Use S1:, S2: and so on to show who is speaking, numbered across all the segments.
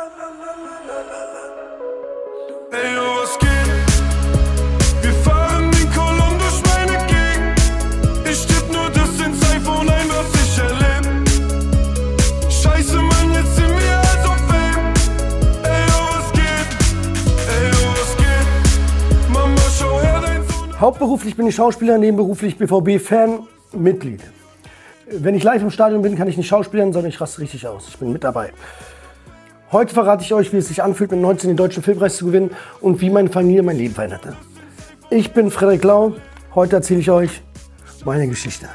S1: Ey, oh, was geht? Wir fahren den Kolumn durch meine Gegend. Ich tipp nur das ins iPhone ein, was ich erleb. Scheiße, Mann, jetzt sind wir also Fame. Ey, oh, was geht? Ey, oh, was geht? Mama, schau her, dein Sohn.
S2: Hauptberuflich bin ich Schauspieler, nebenberuflich BVB-Fan, Mitglied. Wenn ich live im Stadion bin, kann ich nicht schauspielern, sondern ich raste richtig aus. Ich bin mit dabei. Heute verrate ich euch, wie es sich anfühlt, mit 19 den Deutschen Filmpreis zu gewinnen und wie meine Familie mein Leben veränderte. Ich bin Frederik Lau. Heute erzähle ich euch meine Geschichte.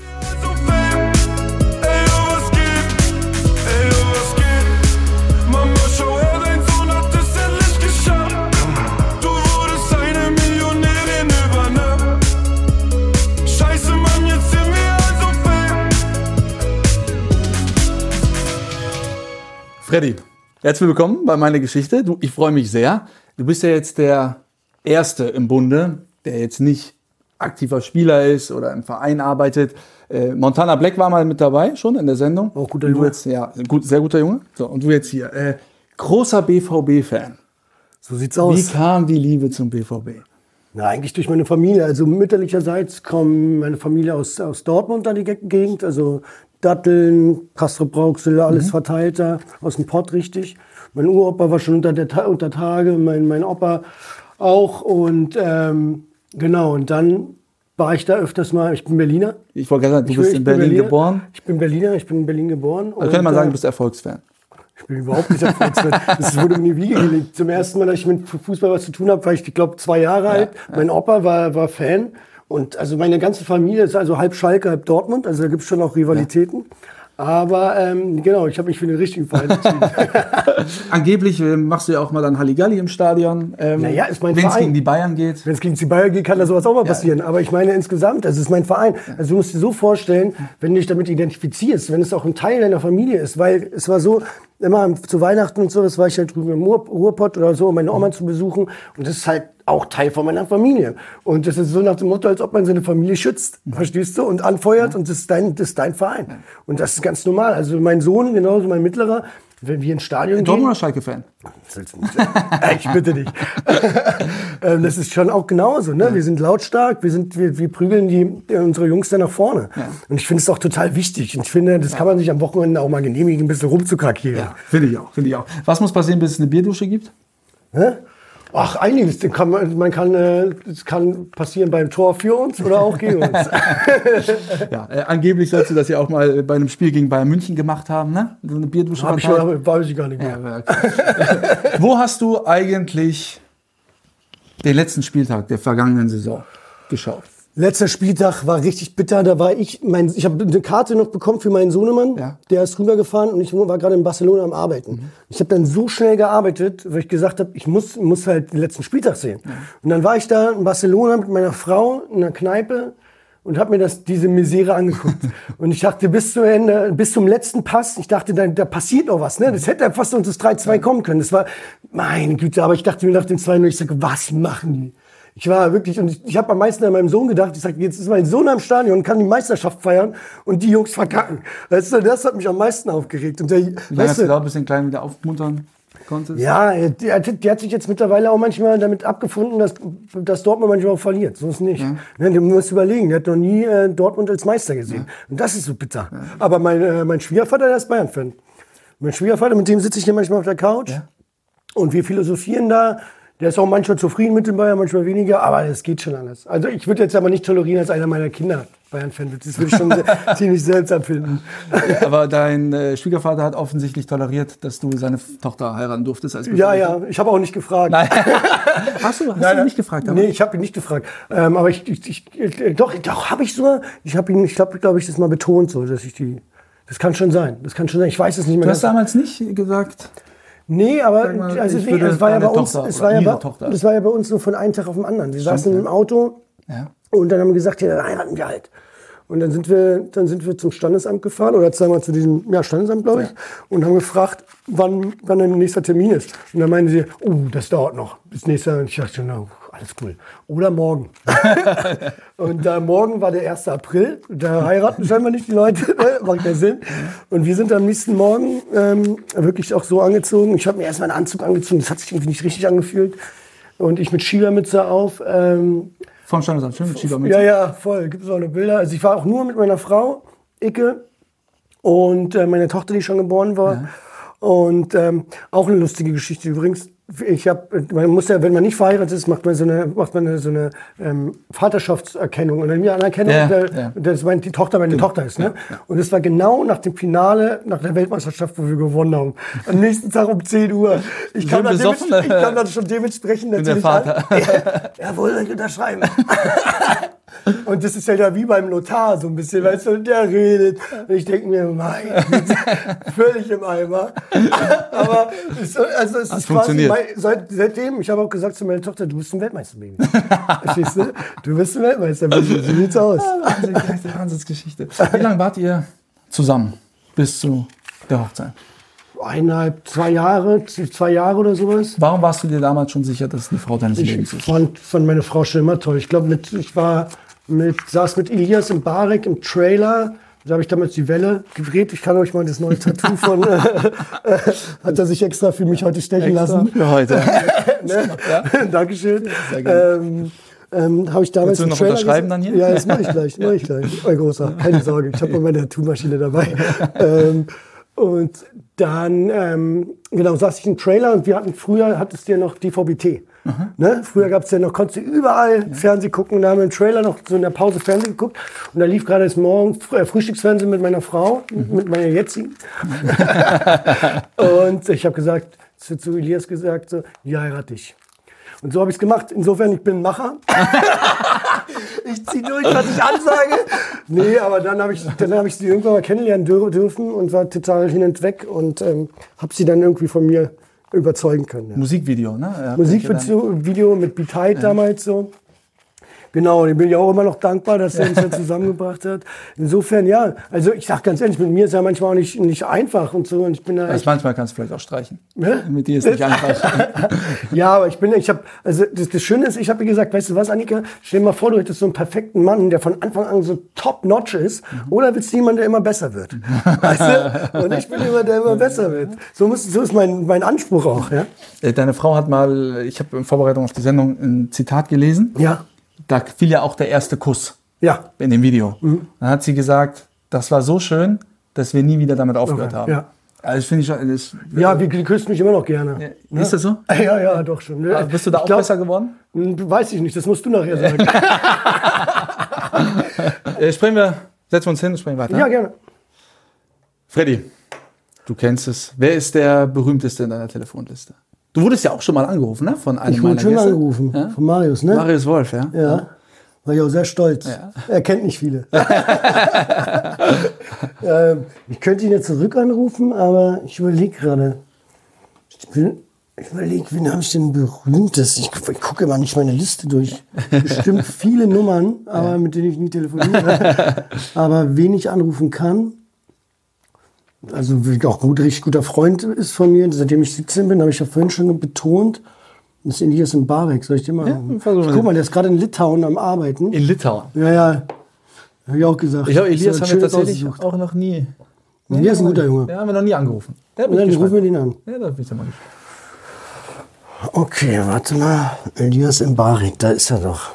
S3: Freddy, herzlich willkommen bei meiner Geschichte. Ich freue mich sehr. Du bist ja jetzt der Erste im Bunde, der jetzt nicht aktiver Spieler ist oder im Verein arbeitet. Montana Black war mal mit dabei, schon in der Sendung.
S2: Auch guter Junge.
S3: Jetzt, ja, sehr guter Junge. So, und du jetzt hier. Großer BVB-Fan.
S2: So sieht's aus.
S3: Wie kam die Liebe zum BVB?
S2: Na, eigentlich durch meine Familie. Also mütterlicherseits kommt meine Familie aus Dortmund, da die Gegend. Also Datteln, Castrop Rauxel, alles verteilt da, aus dem Pott richtig. Mein Uropa war schon unter Tage, mein Opa auch. Und genau, und dann war ich da öfters mal, ich bin Berliner.
S3: Ich wollte gerade sagen, du bist in Berlin geboren.
S2: Ich bin Berliner, ich bin in Berlin geboren.
S3: Da könnte man sagen, du bist Erfolgsfan.
S2: Ich bin überhaupt nicht Erfolgsfan. Das wurde mir in die Wiege gelegt. Zum ersten Mal, dass ich mit Fußball was zu tun habe, war ich, glaube 2 Jahre alt. Mein Opa war Fan. Und also meine ganze Familie ist also halb Schalke, halb Dortmund. Also da gibt es schon auch Rivalitäten. Aber genau, ich habe mich für den richtigen Verein entschieden.
S3: Angeblich machst du ja auch mal dann Halligalli im Stadion.
S2: Naja, ist mein
S3: Wenn es
S2: Verein.
S3: gegen die Bayern geht.
S2: Wenn es gegen die Bayern geht, kann da sowas auch mal passieren. Aber ich meine insgesamt, das ist mein Verein. Also du musst dir so vorstellen, wenn du dich damit identifizierst, wenn es auch ein Teil deiner Familie ist. Weil es war so, immer zu Weihnachten und so, das war ich halt drüben im Ruhrpott oder so, um meine Oma zu besuchen. Und das ist halt auch Teil von meiner Familie. Und das ist so nach dem Motto, als ob man seine Familie schützt, verstehst du? Und anfeuert und das ist dein Verein. Und das ist ganz normal. Also mein Sohn, genauso mein Mittlerer, wenn wir ins Stadion gehen...
S3: Dortmund oder Schalke-Fan?
S2: Ich bitte dich. Das ist schon auch genauso. Ne? Wir sind lautstark, wir prügeln unsere Jungs da nach vorne. Ja. Und ich finde es auch total wichtig. Und ich finde, das kann man sich am Wochenende auch mal genehmigen, ein bisschen rumzukrakieren.
S3: Ja, finde ich auch. Was muss passieren, bis es eine Bierdusche gibt?
S2: Hä? Ach, einiges. Das kann passieren beim Tor für uns oder auch gegen uns.
S3: Ja, angeblich sollst du das ja auch mal bei einem Spiel gegen Bayern München gemacht haben, ne? So eine Bierdusche.
S2: Weiß ich gar nicht mehr.
S3: Ja, okay. Wo hast du eigentlich den letzten Spieltag der vergangenen Saison geschaut?
S2: Letzter Spieltag war richtig bitter. Da war ich habe eine Karte noch bekommen für meinen Sohnemann. Ja. Der ist rübergefahren und ich war gerade in Barcelona am Arbeiten. Ich habe dann so schnell gearbeitet, weil ich gesagt habe, ich muss halt den letzten Spieltag sehen. Ja. Und dann war ich da in Barcelona mit meiner Frau in einer Kneipe und habe mir diese Misere angeguckt. Und ich dachte, bis zum letzten Pass, ich dachte, da passiert noch was. Ne? Das hätte ja fast uns das 3-2 kommen können. Das war, meine Güte, aber ich dachte mir nach dem 2-0, ich sage, was machen die? Ich war wirklich, und ich habe am meisten an meinem Sohn gedacht. Ich sage, jetzt ist mein Sohn am Stadion und kann die Meisterschaft feiern und die Jungs verkacken. Weißt du, das hat mich am meisten aufgeregt. Und
S3: wie lange hast du da ein bisschen klein wieder aufmuntern konntest?
S2: Ja, der hat sich jetzt mittlerweile auch manchmal damit abgefunden, dass Dortmund manchmal auch verliert. So ist nicht. Ja. Du musst überlegen, der hat noch nie Dortmund als Meister gesehen. Ja. Und das ist so bitter. Ja. Aber mein Schwiegervater, der ist Bayern-Fan. Mein Schwiegervater, mit dem sitze ich hier manchmal auf der Couch. Ja. Und wir philosophieren da. Der ist auch manchmal zufrieden mit dem Bayern, manchmal weniger, aber es geht schon alles. Also ich würde jetzt aber nicht tolerieren, als einer meiner Kinder Bayern-Fan wird. Das würde ich schon ziemlich seltsam finden.
S3: Ja, aber dein Schwiegervater hat offensichtlich toleriert, dass du seine Tochter heiraten durftest. Als
S2: ja, ich habe auch nicht gefragt.
S3: Nein. Hast du ihn nicht gefragt?
S2: Aber? Nee, ich habe ihn nicht gefragt. Aber doch habe ich sogar. Ich habe ihn, glaube ich, das mal betont, so, dass das kann schon sein. Ich weiß es nicht mehr.
S3: Du hast damals nicht gesagt.
S2: Nee, aber es war ja bei uns nur von einem Tag auf den anderen. Wir saßen im Auto und dann haben wir gesagt, ja, heiraten wir halt. Und dann sind wir zum Standesamt gefahren, oder zweimal zu diesem Standesamt, glaube ich, und haben gefragt, wann der nächste Termin ist. Und dann meinen sie, das dauert noch bis nächstes Jahr. Und ich dachte, alles cool. Oder morgen. Und morgen war der 1. April. Da heiraten scheinbar nicht die Leute. Macht ja Sinn. Und wir sind am nächsten Morgen wirklich auch so angezogen. Ich habe mir erstmal einen Anzug angezogen. Das hat sich irgendwie nicht richtig angefühlt. Und ich mit Schiebermütze auf.
S3: Vom Standesamt, schön mit Schiebermütze.
S2: Ja, voll. Gibt es auch eine Bilder. Also ich war auch nur mit meiner Frau, Icke, und meine Tochter, die schon geboren war. Ja. Und auch eine lustige Geschichte übrigens. Man muss ja, wenn man nicht verheiratet ist, macht man so eine Vaterschaftserkennung oder eine Anerkennung, dass die Tochter meine Tochter ist. Ne? Ja. Und das war genau nach dem Finale, nach der Weltmeisterschaft, wo wir gewonnen haben. Am nächsten Tag um 10 Uhr. Ich kam dann schon dementsprechend natürlich
S3: der Vater.
S2: Jawohl, soll ich unterschreiben. Und das ist ja wie beim Notar so ein bisschen, weißt du, und der redet. Und ich denke mir, mein, völlig im Eimer. Aber es ist quasi, seitdem, ich habe auch gesagt zu meiner Tochter, du bist ein Weltmeisterbaby. Verstehst du? Du bist ein Weltmeisterbaby, so sieht's aus.
S3: Wahnsinnsgeschichte. Wie lange wart ihr zusammen bis zu der Hochzeit?
S2: 2 Jahre oder sowas.
S3: Warum warst du dir damals schon sicher, dass es die Frau deines Lebens ist?
S2: Ich fand meine Frau schon immer toll. Ich glaube, saß mit Elias im Barek im Trailer. Da habe ich damals die Welle gedreht. Ich kann euch mal das neue Tattoo von... hat er sich extra für mich heute stechen lassen.
S3: Für heute.
S2: Ne? Ja. Dankeschön. Sehr gerne. Habe ich damals
S3: Willst du noch unterschreiben dann hier?
S2: Ja, das mache ich gleich. Oh, großer, keine Sorge. Ich habe meine Tattoo-Maschine dabei. Und dann, saß ich im Trailer und hattest du ja noch DVB-T. Ne? Früher gab es ja noch, konntest du überall Fernsehen gucken. Und da haben wir im Trailer noch so in der Pause Fernsehen geguckt. Und da lief gerade das Morgen Frühstücksfernsehen mit meiner Frau, mit meiner jetzigen. Und ich habe gesagt, zu Elias gesagt, so, ich heirate dich. Und so habe ich es gemacht. Insofern, ich bin ein Macher. Ich ziehe durch, was ich ansage. Nee, aber dann habe ich sie irgendwann mal kennenlernen dürfen und war total hin und weg und habe sie dann irgendwie von mir überzeugen können. Ja.
S3: Musikvideo, ne?
S2: Musikvideo mit Beat damals so. Genau, ich bin ja auch immer noch dankbar, dass er uns dann zusammengebracht hat. Insofern, ja, also ich sag ganz ehrlich, mit mir ist ja manchmal auch nicht einfach und so. Und ich bin da
S3: manchmal kannst du vielleicht auch streichen. Ne? Mit dir ist nicht einfach.
S2: Ja, aber das Schöne ist, ich habe mir gesagt, weißt du was, Annika, stell dir mal vor, du hättest so einen perfekten Mann, der von Anfang an so top-notch ist, oder willst du jemanden, der immer besser wird? Weißt du? Und ich bin jemand, der immer besser wird. So ist mein Anspruch auch, ja.
S3: Deine Frau hat mal, ich habe in Vorbereitung auf die Sendung ein Zitat gelesen.
S2: Ja.
S3: Da fiel ja auch der erste Kuss in dem Video. Dann hat sie gesagt, das war so schön, dass wir nie wieder damit aufgehört haben. Ja. Also finde ich,
S2: die küsst mich immer noch gerne.
S3: Ja. Ist das so?
S2: Ja, doch schon.
S3: Also bist du da auch besser geworden?
S2: Weiß ich nicht, das musst du nachher sagen.
S3: Setzen wir uns hin und sprechen weiter.
S2: Ja, gerne.
S3: Freddy, du kennst es. Wer ist der berühmteste in deiner Telefonliste? Du wurdest ja auch schon mal angerufen, ne? Von einem meiner Gäste. Ich wurde schon angerufen,
S2: von Marius, ne?
S3: Marius Wolf, ja.
S2: Ja, war ich auch sehr stolz. Ja. Er kennt nicht viele. Ich könnte ihn jetzt zurück anrufen, aber ich überlege gerade. Wen habe ich denn berühmtes? Ich gucke immer nicht meine Liste durch. Bestimmt viele Nummern, aber mit denen ich nie telefoniere. Aber wen ich anrufen kann, also auch richtig guter Freund ist von mir, seitdem ich 17 bin, habe ich ja vorhin schon betont, das ist Elias im Barek, soll ich dir mal... Guck mal, der ist gerade in Litauen am Arbeiten.
S3: In Litauen?
S2: Ja, habe ich auch gesagt.
S3: Ich glaube, Elias haben wir tatsächlich auch noch nie...
S2: Elias ist ein guter Junge.
S3: Ja, haben wir noch nie angerufen.
S2: Dann rufen wir den an.
S3: Ja, da bin ich ja mal gespannt.
S2: Okay, warte mal. Elias im Barek, da ist er doch.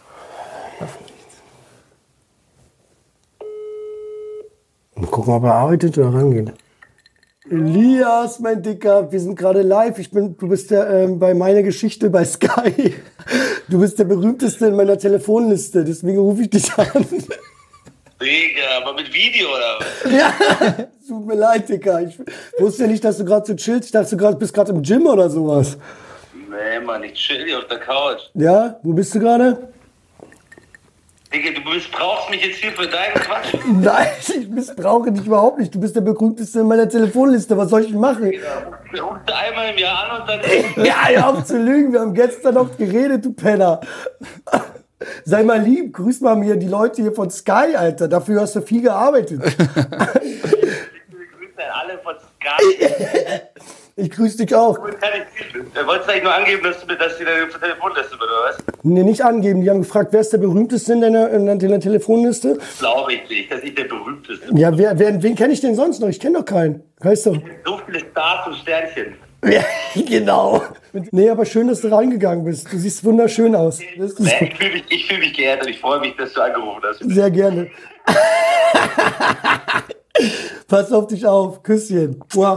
S2: Und gucken, ob er arbeitet oder rangeht. Elias, mein Dicker, wir sind gerade live. Du bist ja bei meiner Geschichte bei Sky. Du bist der berühmteste in meiner Telefonliste, deswegen rufe ich dich an.
S4: Digga, aber mit Video oder was?
S2: Ja, tut mir leid, Dicker. Ich wusste ja nicht, dass du gerade so chillst. Ich dachte, du bist gerade im Gym oder sowas.
S4: Nee, Mann, ich chill hier auf der Couch.
S2: Ja, wo bist du gerade?
S4: Digga, du missbrauchst mich jetzt hier für deinen Quatsch.
S2: Nein, ich missbrauche dich überhaupt nicht. Du bist der berühmteste in meiner Telefonliste. Was soll ich denn machen?
S4: Ja, rufst du einmal im Jahr an und dann...
S2: Ja, hör auf zu lügen. Wir haben gestern noch geredet, du Penner. Sei mal lieb, grüß mal mir die Leute hier von Sky, Alter. Dafür hast du viel gearbeitet.
S4: Ich grüße alle von Sky.
S2: Ich grüße dich auch.
S4: Wolltest du eigentlich nur angeben, dass die deine Telefonliste wird, oder was?
S2: Nee, nicht angeben. Die haben gefragt, wer ist der berühmteste in deiner Telefonliste?
S4: Glaube ich nicht, dass ich der berühmteste.
S2: Ja, wen kenne ich denn sonst noch? Ich kenne doch keinen. Weißt du?
S4: So viele Stars und Sternchen.
S2: Ja, genau. Nee, aber schön, dass du reingegangen bist. Du siehst wunderschön aus. Das ist
S4: Ich fühl mich geehrt und ich freue mich, dass du angerufen hast.
S2: sehr gerne. Pass auf dich auf. Küsschen. Wow.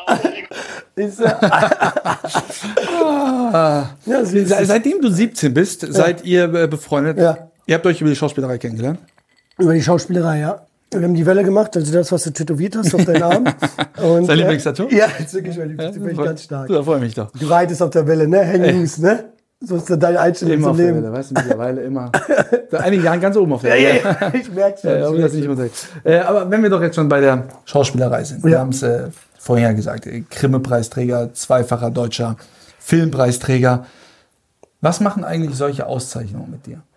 S2: Ja,
S3: Seitdem du 17 bist, seid ihr befreundet.
S2: Ja.
S3: Ihr habt euch über die Schauspielerei kennengelernt.
S2: Über die Schauspielerei, ja. Wir haben die Welle gemacht, also das, was du tätowiert hast auf deinen Arm. Und,
S3: Sein Lieblingstattoo?
S2: Ja, das ist wirklich mein Lieblingstattoo, bin ich ganz stark.
S3: Da freue ich mich doch.
S2: Du reitest auf der Welle, ne? Hang loose, ne? So ist deine Einstellung
S3: Immer
S2: zum
S3: auf der
S2: Leben.
S3: Welle, weißt du, mittlerweile immer. Seit einigen Jahren ganz oben auf der Welle.
S2: Ja, ich merke schon.
S3: Aber das nicht aber wenn wir doch jetzt schon bei der Schauspielerei sind, wir haben es vorhin ja gesagt, Grimme-Preisträger, zweifacher deutscher Filmpreisträger. Was machen eigentlich solche Auszeichnungen mit dir?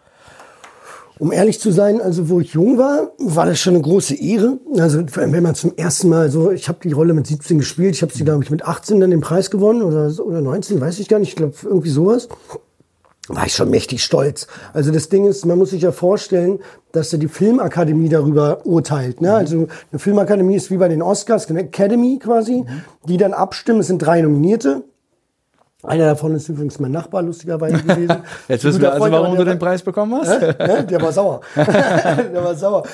S2: Um ehrlich zu sein, also wo ich jung war, war das schon eine große Ehre. Also wenn man zum ersten Mal so, ich habe die Rolle mit 17 gespielt, ich habe sie, glaube ich, mit 18 dann den Preis gewonnen oder 19, weiß ich gar nicht, ich glaube irgendwie sowas. War ich schon mächtig stolz. Also das Ding ist, man muss sich ja vorstellen, dass ja die Filmakademie darüber urteilt. Ne? Also eine Filmakademie ist wie bei den Oscars, eine Academy quasi, die dann abstimmen. Es sind 3 Nominierte. Einer davon ist übrigens mein Nachbar, lustigerweise gewesen.
S3: Jetzt wissen wir also, warum du den Preis bekommen hast.
S2: Der war sauer. Der war sauer.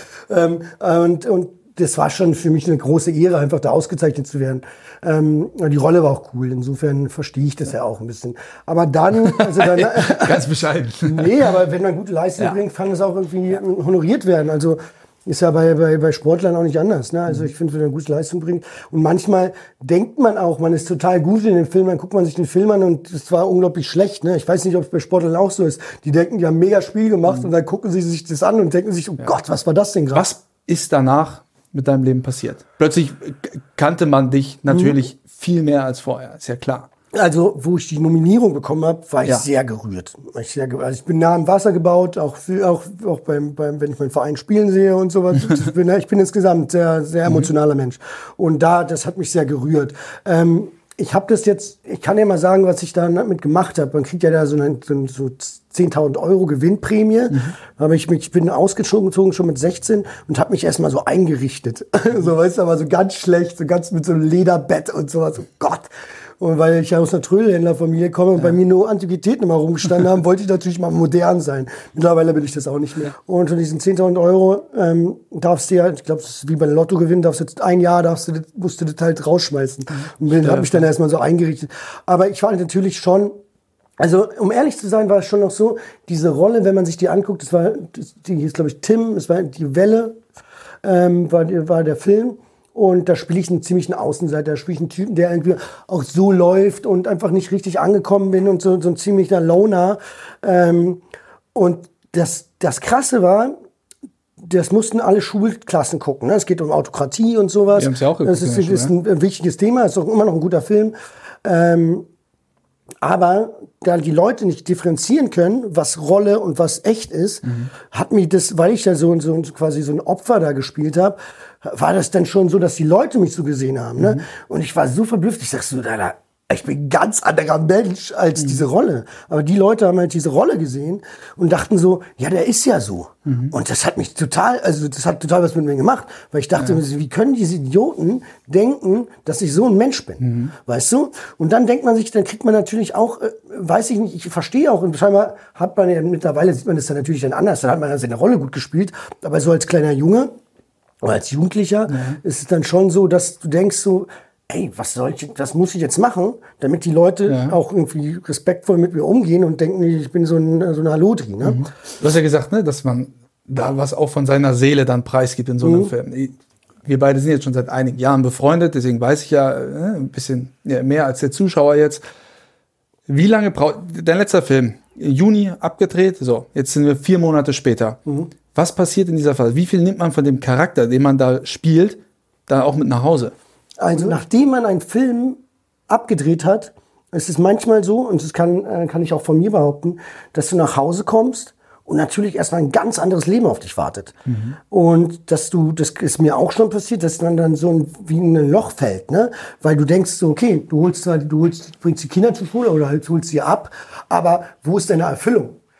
S2: Und das war schon für mich eine große Ehre, einfach da ausgezeichnet zu werden. Die Rolle war auch cool. Insofern verstehe ich das ja auch ein bisschen. Aber dann,
S3: ganz bescheiden.
S2: Nee, aber wenn man gute Leistung bringt, kann es auch irgendwie honoriert werden. Also ist ja bei Sportlern auch nicht anders. Ne? Also ich finde, wenn man gute Leistung bringt. Und manchmal denkt man auch, man ist total gut in den Film, dann guckt man sich den Film an und es war unglaublich schlecht. Ne? Ich weiß nicht, ob es bei Sportlern auch so ist. Die denken, die haben ein mega Spiel gemacht und dann gucken sie sich das an und denken sich, oh Gott, was war das denn gerade?
S3: Was ist danach mit deinem Leben passiert? Plötzlich kannte man dich natürlich viel mehr als vorher, ist ja klar.
S2: Also, wo ich die Nominierung bekommen habe, war ich sehr gerührt. Also ich bin nah am Wasser gebaut, auch beim wenn ich meinen Verein spielen sehe und sowas. Ich bin insgesamt sehr, sehr emotionaler Mensch. Und das hat mich sehr gerührt. Ich habe das jetzt, ich kann ja mal sagen, was ich damit gemacht habe. Man kriegt ja da so 10.000 € Gewinnprämie. Aber ich bin ausgezogen schon mit 16 und habe mich erstmal so eingerichtet. So, weißt du, aber so ganz schlecht, so ganz mit so einem Lederbett und sowas. Oh Gott. Und weil ich ja aus einer Trödelhändlerfamilie komme und bei mir nur Antiquitäten immer rumgestanden haben, wollte ich natürlich mal modern sein. Mittlerweile bin ich das auch nicht mehr. Und von diesen 10.000 € darfst du ja, ich glaube, das ist wie bei Lottogewinn, musst du das halt rausschmeißen. Und habe mich dann erstmal so eingerichtet. Aber ich war natürlich schon, also um ehrlich zu sein, war es schon noch so, diese Rolle, wenn man sich die anguckt, die ist, glaube ich, Tim, es war die Welle, war der Film. Und da spiele ich einen ziemlichen Außenseiter, da spiele ich einen Typen, der irgendwie auch so läuft und einfach nicht richtig angekommen bin und so ein ziemlicher Loner. Und das Krasse war, das mussten alle Schulklassen gucken. Ne? Es geht um Autokratie und sowas.
S3: Wir haben es ja auch geguckt.
S2: Das ist ein wichtiges Thema, ist auch immer noch ein guter Film. Aber da die Leute nicht differenzieren können, was Rolle und was echt ist, hat mich das, weil ich ja quasi so ein Opfer da gespielt habe, war das dann schon so, dass die Leute mich so gesehen haben. Ne? Und ich war so verblüfft. Ich sag so, ich bin ein ganz anderer Mensch als diese Rolle. Aber die Leute haben halt diese Rolle gesehen und dachten so, ja, der ist ja so. Und das hat mich total was mit mir gemacht. Weil ich dachte, wie können diese Idioten denken, dass ich so ein Mensch bin? Weißt du? Und dann denkt man sich, dann kriegt man natürlich auch, weiß ich nicht, ich verstehe auch, und scheinbar hat man ja mittlerweile, sieht man das dann natürlich dann anders, dann hat man dann seine Rolle gut gespielt. Aber so als kleiner Junge oder als Jugendlicher ist es dann schon so, dass du denkst so, ey, was muss ich jetzt machen, damit die Leute auch irgendwie respektvoll mit mir umgehen und denken, ich bin so ein Halotri. Ne?
S3: Du hast ja gesagt, ne, dass man da was auch von seiner Seele dann preisgibt in so einem Film. Wir beide sind jetzt schon seit einigen Jahren befreundet, deswegen weiß ich ja ein bisschen mehr als der Zuschauer jetzt. Wie lange braucht dein letzter Film? Juni abgedreht, so, jetzt sind wir 4 Monate später. Was passiert in dieser Phase? Wie viel nimmt man von dem Charakter, den man da spielt, da auch mit nach Hause?
S2: Also nachdem man einen Film abgedreht hat, ist es manchmal so, und das kann ich auch von mir behaupten, dass du nach Hause kommst und natürlich erstmal ein ganz anderes Leben auf dich wartet. Und das ist mir auch schon passiert, dass man dann so wie in ein Loch fällt, ne? Weil du denkst so, okay, du bringst die Kinder zur Schule oder halt holst sie ab, aber wo ist deine Erfüllung?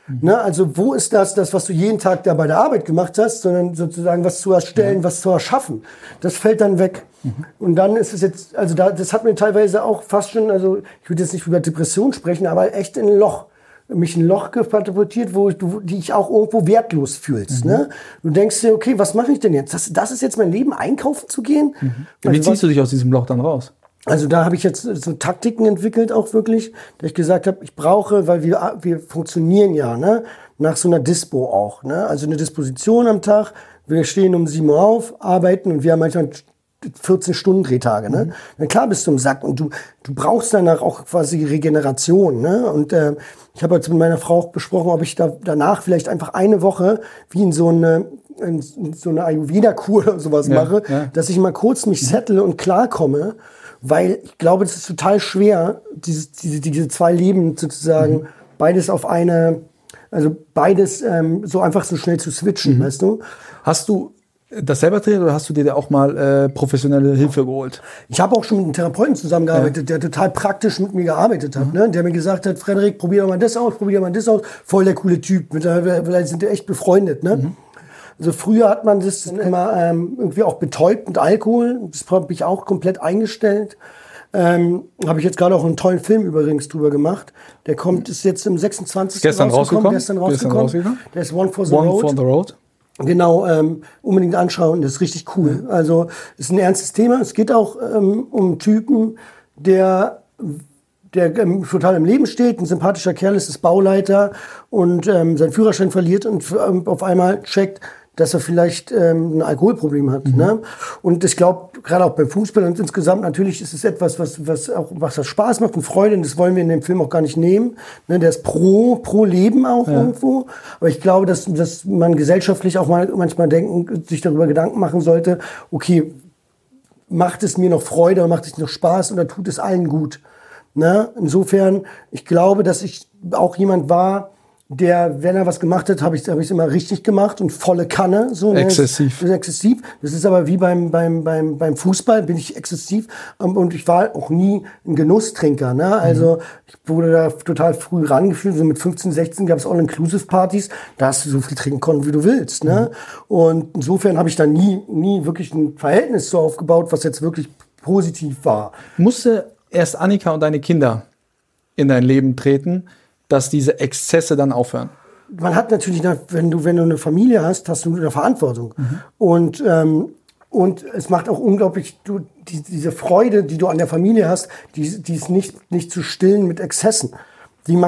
S2: Ne? Also wo ist das, was du jeden Tag da bei der Arbeit gemacht hast, sondern sozusagen was zu erstellen, was zu erschaffen. Das fällt dann weg. Und dann ist es jetzt, also das hat mir teilweise auch fast schon, also ich würde jetzt nicht über Depression sprechen, aber echt in ein Loch katapultiert, die ich auch irgendwo wertlos fühlst. Ne? Du denkst dir, okay, was mache ich denn jetzt? Das ist jetzt mein Leben, einkaufen zu gehen?
S3: Wie ziehst du dich aus diesem Loch dann raus?
S2: Also da habe ich jetzt so Taktiken entwickelt auch wirklich, dass ich gesagt habe, ich brauche, weil wir funktionieren ja, ne, nach so einer Dispo auch, ne, also eine Disposition am Tag. Wir stehen um 7 Uhr auf, arbeiten und wir haben manchmal 14-Stunden-Drehtage, ne. Na klar bist du im Sack und du brauchst danach auch quasi Regeneration, ne. Und ich habe jetzt mit meiner Frau auch besprochen, ob ich danach vielleicht einfach eine Woche wie in so eine Ayurveda-Kur oder sowas mache, dass ich mal kurz mich settle und klarkomme. Weil ich glaube, es ist total schwer, diese 2 Leben sozusagen, beides auf beides so einfach so schnell zu switchen, weißt du?
S3: Hast du das selber trainiert oder hast du dir da auch mal professionelle Hilfe geholt? Ich
S2: habe auch schon mit einem Therapeuten zusammengearbeitet, der total praktisch mit mir gearbeitet hat, ne? Der mir gesagt hat, Frederik, probier doch mal das aus, voll der coole Typ, vielleicht sind wir echt befreundet, ne? Also früher hat man das immer irgendwie auch betäubt mit Alkohol. Das habe ich auch komplett eingestellt. Habe ich jetzt gerade auch einen tollen Film übrigens drüber gemacht. Der ist jetzt im 26.
S3: Gestern rausgekommen.
S2: Der ist One for the Road. Genau, unbedingt anschauen. Das ist richtig cool. Also ist ein ernstes Thema. Es geht auch um einen Typen, der total im Leben steht, ein sympathischer Kerl ist Bauleiter und seinen Führerschein verliert und auf einmal checkt, dass er vielleicht ein Alkoholproblem hat. Ne? Und ich glaube, gerade auch beim Fußball und insgesamt natürlich ist es etwas, was Spaß macht und Freude. Und das wollen wir in dem Film auch gar nicht nehmen. Ne? Der ist pro Leben auch irgendwo. Aber ich glaube, dass man gesellschaftlich auch manchmal sich darüber Gedanken machen sollte, okay, macht es mir noch Freude oder macht es noch Spaß oder tut es allen gut? Ne? Insofern, ich glaube, dass ich auch jemand war, der, wenn er was gemacht hat, habe ich es immer richtig gemacht und volle Kanne. So, ne? Exzessiv. Das ist aber wie beim Fußball, bin ich exzessiv. Und ich war auch nie ein Genusstrinker. Ne? Also ich wurde da total früh rangeführt. So mit 15, 16 gab es All-Inclusive-Partys. Da hast du so viel trinken können, wie du willst. Ne? Und insofern habe ich da nie wirklich ein Verhältnis so aufgebaut, was jetzt wirklich positiv war.
S3: Musste erst Annika und deine Kinder in dein Leben treten, dass diese Exzesse dann aufhören?
S2: Man hat natürlich, wenn du eine Familie hast, hast du eine Verantwortung. Und es macht auch unglaublich, diese Freude, die du an der Familie hast, die ist nicht zu stillen mit Exzessen. Ein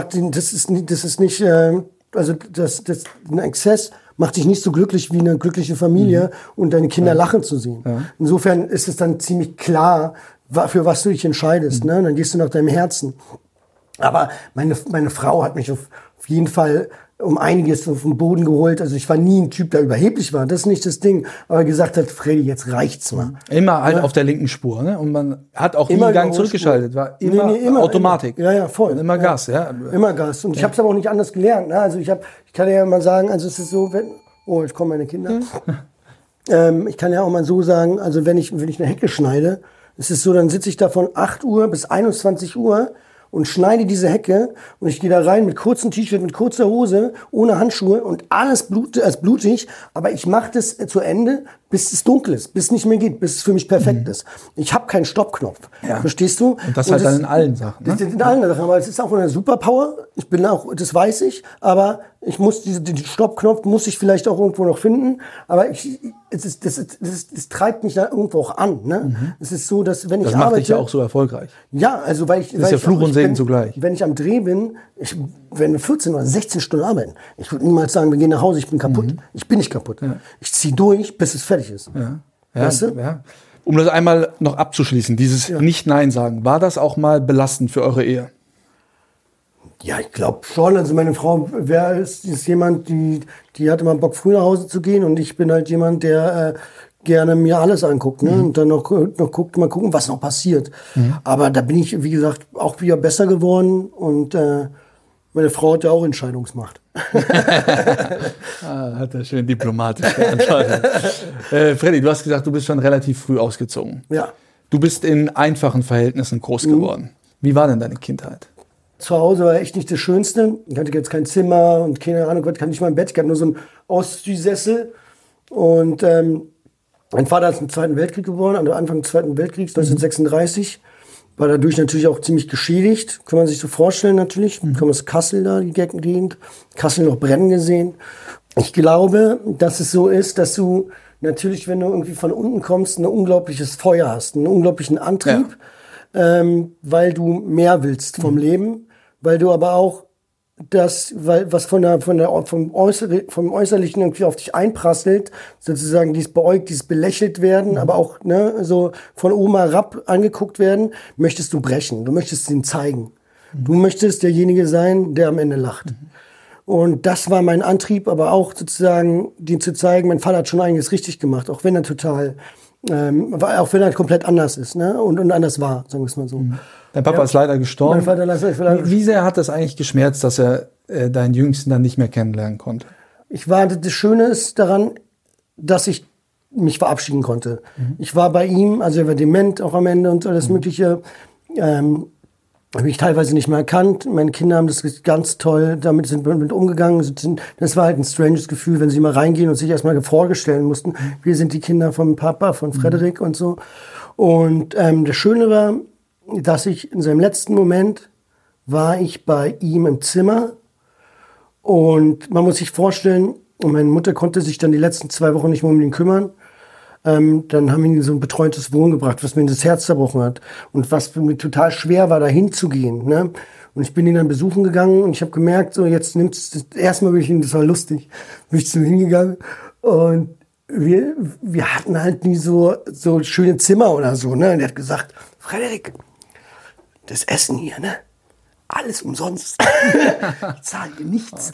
S2: Exzess macht dich nicht so glücklich wie eine glückliche Familie und deine Kinder lachen zu sehen. Ja. Insofern ist es dann ziemlich klar, für was du dich entscheidest. Ne? Dann gehst du nach deinem Herzen. Aber meine Frau hat mich auf jeden Fall um einiges auf den Boden geholt. Also ich war nie ein Typ, der überheblich war. Das ist nicht das Ding. Aber gesagt hat, Freddy, jetzt reicht's mal.
S3: Immer halt auf der linken Spur. Ne? Und man hat auch nie Gang zurückgeschaltet. War immer Automatik.
S2: Ja, voll.
S3: Und immer Gas. Ja.
S2: Immer Gas. Und ich habe es aber auch nicht anders gelernt. Ne? Also ich kann ja mal sagen, also es ist so, jetzt kommen meine Kinder. Ich kann ja auch mal so sagen, also wenn ich eine Hecke schneide, es ist so, dann sitze ich da von 8 Uhr bis 21 Uhr und schneide diese Hecke und ich gehe da rein mit kurzem T-Shirt, mit kurzer Hose, ohne Handschuhe und alles blutig, aber ich mache das zu Ende, bis es dunkel ist, bis es nicht mehr geht, bis es für mich perfekt ist. Ich habe keinen Stoppknopf, verstehst du?
S3: Und das halt dann in allen Sachen. Ne?
S2: In allen Sachen, aber es ist auch eine Superpower, das weiß ich, aber ich muss den Stoppknopf muss ich vielleicht auch irgendwo noch finden, aber das treibt mich da irgendwo auch an. Ne? Es ist so, dass wenn ich arbeite...
S3: Das macht dich ja auch so erfolgreich.
S2: Ja, also weil ich...
S3: Das ist ja Fluch und Segen zugleich.
S2: Wenn ich am Dreh bin, wenn wir 14 oder 16 Stunden arbeiten, ich würde niemals sagen, wir gehen nach Hause, ich bin kaputt. Ich bin nicht kaputt. Ja. Ich ziehe durch, bis es fertig ist.
S3: Ja. Weißt du? Ja. Um das einmal noch abzuschließen, dieses Nicht-Nein sagen, war das auch mal belastend für eure Ehe?
S2: Ja, ich glaube schon. Also meine Frau ist jemand, die hat immer Bock, früh nach Hause zu gehen. Und ich bin halt jemand, der gerne mir alles anguckt. Ne? Und dann noch mal gucken, was noch passiert. Aber da bin ich, wie gesagt, auch wieder besser geworden. Und meine Frau hat ja auch Entscheidungsmacht.
S3: Hat er schön diplomatisch geantwortet. Freddy, du hast gesagt, du bist schon relativ früh ausgezogen.
S2: Ja.
S3: Du bist in einfachen Verhältnissen groß geworden. Wie war denn deine Kindheit?
S2: Zu Hause war echt nicht das Schönste. Ich hatte jetzt kein Zimmer und keine Ahnung, ich hatte nicht mal ein Bett. Ich hatte nur so einen Ostseesessel. Und mein Vater ist im Zweiten Weltkrieg geboren, also Anfang des Zweiten Weltkriegs, 1936. War dadurch natürlich auch ziemlich geschädigt. Kann man sich so vorstellen natürlich. Kam aus Kassel da, die Gegend. Kassel noch brennen gesehen. Ich glaube, dass es so ist, dass du natürlich, wenn du irgendwie von unten kommst, ein unglaubliches Feuer hast, einen unglaublichen Antrieb, weil du mehr willst vom Leben, weil du aber auch was vom Äußerlichen irgendwie auf dich einprasselt, sozusagen dieses beäugt, dieses belächelt werden, aber auch so von oben herab angeguckt werden, möchtest du brechen, du möchtest ihn zeigen. Du möchtest derjenige sein, der am Ende lacht. Und das war mein Antrieb, aber auch sozusagen, den zu zeigen, mein Vater hat schon einiges richtig gemacht, auch wenn er total, auch wenn er komplett anders ist, ne? Und anders war, sagen wir es mal so.
S3: Dein Papa ist leider gestorben.
S2: Mein Vater ist leider
S3: Wie sehr hat das eigentlich geschmerzt, dass er deinen Jüngsten dann nicht mehr kennenlernen konnte?
S2: Das Schöne ist daran, dass ich mich verabschieden konnte. Ich war bei ihm, also er war dement auch am Ende und alles Mögliche. Habe ich teilweise nicht mehr erkannt. Meine Kinder haben das ganz toll damit umgegangen. Das war halt ein stranges Gefühl, wenn sie mal reingehen und sich erstmal vorstellen mussten. Wir sind die Kinder vom Papa, von Frederik und so. Und das Schöne war, dass ich in seinem letzten Moment war ich bei ihm im Zimmer. Und man muss sich vorstellen, meine Mutter konnte sich dann die letzten 2 Wochen nicht mehr um ihn kümmern. Dann haben wir ihn in so ein betreutes Wohnen gebracht, was mir das Herz zerbrochen hat. Und was für mich total schwer war, da hinzugehen. Ne? Und ich bin ihn dann besuchen gegangen und ich habe gemerkt, so jetzt nimmst du, erstmal bin ich ihn, das war lustig, bin ich zu ihm hingegangen und wir hatten halt nie so schöne Zimmer oder so. Ne? Und er hat gesagt, Frederik, das Essen hier, ne? Alles umsonst. Ich zahle dir nichts.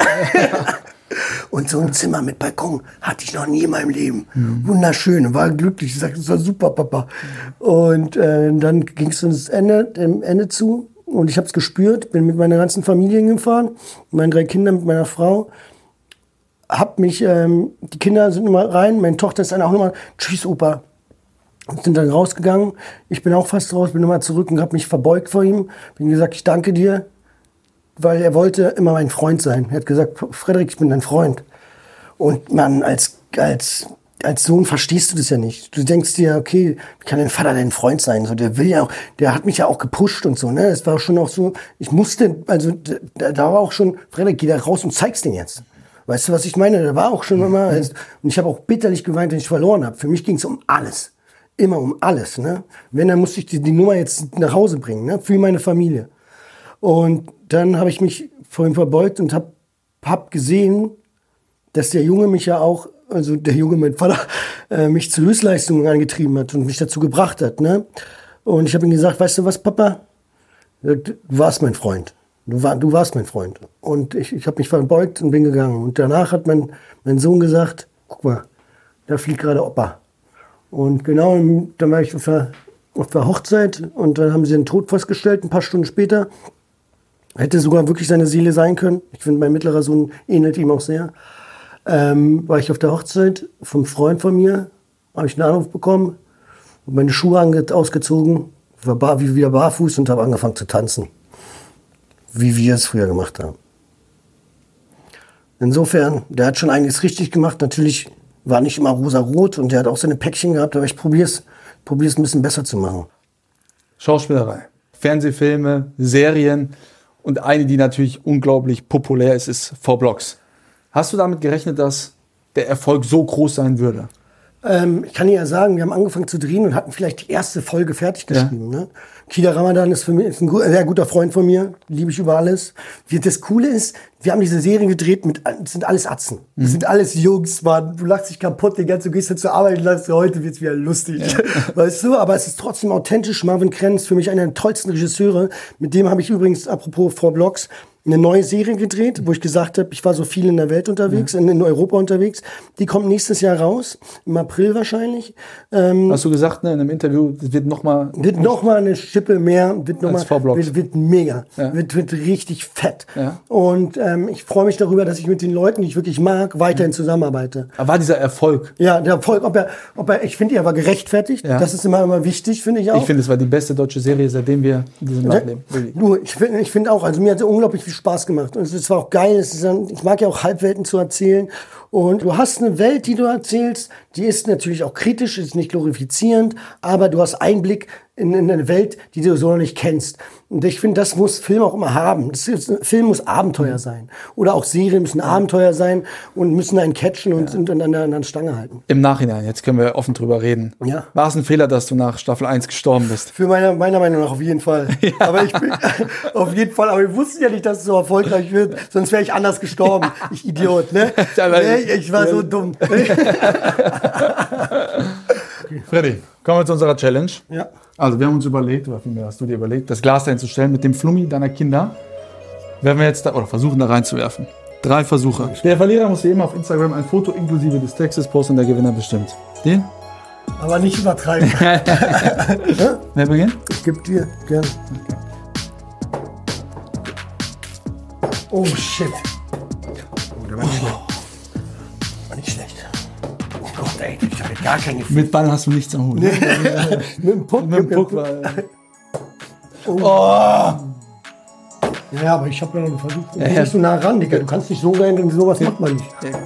S2: Und so ein Zimmer mit Balkon hatte ich noch nie in meinem Leben. Wunderschön, war glücklich. Ich sagte, das war super, Papa. Und dann ging es uns dem Ende zu. Und ich habe es gespürt, bin mit meiner ganzen Familie hingefahren, meinen 3 Kindern, mit meiner Frau. Die Kinder sind nochmal rein, meine Tochter ist dann auch nochmal, tschüss, Opa. Und sind dann rausgegangen. Ich bin auch fast raus, bin nochmal zurück und habe mich verbeugt vor ihm. Bin gesagt, ich danke dir, weil er wollte immer mein Freund sein. Er hat gesagt, Frederik, ich bin dein Freund. Und man, als Sohn verstehst du das ja nicht. Du denkst dir, okay, wie kann dein Vater dein Freund sein? So, der hat mich ja auch gepusht und so, ne? Es war schon auch so, ich musste, also, da war auch schon, Frederik, geh da raus und zeig's den jetzt. Weißt du, was ich meine? Da war auch schon immer, und ich habe auch bitterlich geweint, wenn ich verloren habe. Für mich ging es um alles. Immer um alles, ne? Wenn, dann musste ich die Nummer jetzt nach Hause bringen, ne? Für meine Familie. Und dann habe ich mich vor ihm verbeugt und hab gesehen, dass der Junge mich ja auch, also der Junge, mein Vater, mich zu Höchstleistungen angetrieben hat und mich dazu gebracht hat, ne? Und ich habe ihm gesagt, weißt du was, Papa? Du warst mein Freund. Du warst mein Freund. Und ich habe mich verbeugt und bin gegangen. Und danach hat mein Sohn gesagt, guck mal, da fliegt gerade Opa. Und genau, dann war ich auf der Hochzeit und dann haben sie den Tod festgestellt, ein paar Stunden später. Hätte sogar wirklich seine Seele sein können. Ich finde, mein mittlerer Sohn ähnelt ihm auch sehr. War ich auf der Hochzeit vom Freund von mir, habe ich einen Anruf bekommen, habe meine Schuhe ausgezogen, war wieder barfuß und habe angefangen zu tanzen. Wie wir es früher gemacht haben. Insofern, der hat schon einiges richtig gemacht. Natürlich war nicht immer rosa-rot und der hat auch seine Päckchen gehabt, aber ich probier's ein bisschen besser zu machen.
S3: Schauspielerei, Fernsehfilme, Serien und eine, die natürlich unglaublich populär ist V-Blocks. Hast du damit gerechnet, dass der Erfolg so groß sein würde?
S2: Ich kann dir ja sagen, wir haben angefangen zu drehen und hatten vielleicht die erste Folge fertig geschrieben. Ja. Ne? Kida Ramadan ist für mich ein sehr guter Freund von mir, liebe ich über alles. Das Coole ist, wir haben diese Serie gedreht das sind alles Atzen. Das sind alles Jungs, Mann. Du lachst dich kaputt, du gehst zur Arbeit und sagst, heute wird's wieder lustig. Ja. Weißt du, aber es ist trotzdem authentisch. Marvin Krenn ist für mich einer der tollsten Regisseure. Mit dem habe ich übrigens, apropos V-Blocks, eine neue Serie gedreht, wo ich gesagt habe, ich war so viel in der Welt unterwegs, in Europa unterwegs. Die kommt nächstes Jahr raus, im April wahrscheinlich.
S3: Hast du gesagt, ne, in einem Interview, das wird noch mal
S2: eine Schippe mehr, wird mega, wird richtig fett. Ja. Und ich freue mich darüber, dass ich mit den Leuten, die ich wirklich mag, weiterhin zusammenarbeite.
S3: Aber war dieser Erfolg?
S2: Ja, der Erfolg, ich finde, er war gerechtfertigt.
S3: Ja.
S2: Das ist immer wichtig, finde ich auch.
S3: Ich finde, es war die beste deutsche Serie, seitdem wir in diesem Land leben. Wirklich.
S2: Nur, ich finde auch, also mir hat es unglaublich viel Spaß gemacht. Und es war auch geil. Ich mag ja auch Halbwelten zu erzählen. Und du hast eine Welt, die du erzählst, die ist natürlich auch kritisch, ist nicht glorifizierend, aber du hast Einblick in eine Welt, die du so noch nicht kennst. Und ich finde, das muss Film auch immer haben. Film muss Abenteuer sein. Oder auch Serien müssen Abenteuer sein und müssen einen catchen und an der Stange halten.
S3: Im Nachhinein, jetzt können wir offen drüber reden.
S2: Ja.
S3: War es ein Fehler, dass du nach Staffel 1 gestorben bist?
S2: Für meiner Meinung nach auf jeden Fall. Ja. Aber ich wusste ja nicht, dass es so erfolgreich wird, sonst wäre ich anders gestorben. Ich Idiot, ne? Ich war so dumm.
S3: Freddy, kommen wir zu unserer Challenge.
S2: Ja.
S3: Also wir haben uns überlegt, oder vielmehr hast du dir überlegt, das Glas dahin zu stellen mit dem Flummi deiner Kinder. Werden wir jetzt versuchen da reinzuwerfen. 3 Versuche. Der Verlierer muss wie immer auf Instagram ein Foto inklusive des Textes posten und der Gewinner bestimmt. Den?
S2: Aber nicht übertreiben.
S3: Wer beginnt?
S2: Ich gebe dir gerne.
S3: Okay.
S2: Oh shit. Der war nicht schlecht. War nicht schlecht. Oh Gott, ey, ich habe gar keine Gefühl.
S3: Mit Ball hast du nichts am Hut.
S2: Nee. Mit dem Puck.
S3: Mit dem Puck war...
S2: Ja, aber ich habe ja noch einen Versuch. Du bist so nah ran, Digga. Du kannst nicht so rennen und sowas macht man nicht.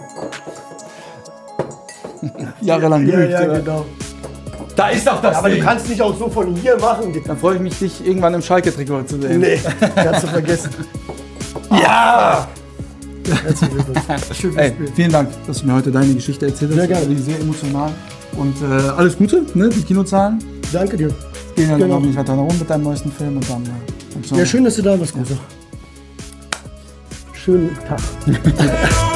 S3: Jahrelang geübt.
S2: Ja, genau.
S3: Da ist doch das
S2: Aber
S3: Ding.
S2: du kannst nicht auch so von hier machen.
S3: Dann freue ich mich, dich irgendwann im Schalke-Trikot zu sehen.
S2: Nee, kannst du vergessen.
S3: Ja!
S2: Herzlichen Glückwunsch. Schön
S3: Ey,
S2: gespielt.
S3: vielen Dank, dass du mir heute deine Geschichte erzählt hast.
S2: Sehr gerne.
S3: Die sehr emotional. Und alles Gute, ne? Die Kinozahlen
S2: Danke dir.
S3: gehen dann
S2: Genau.
S3: noch nicht weiter nach oben mit deinem neuesten Film. Und dann,
S2: Ja, schön, dass du da warst, Gusa. Schönen Tag.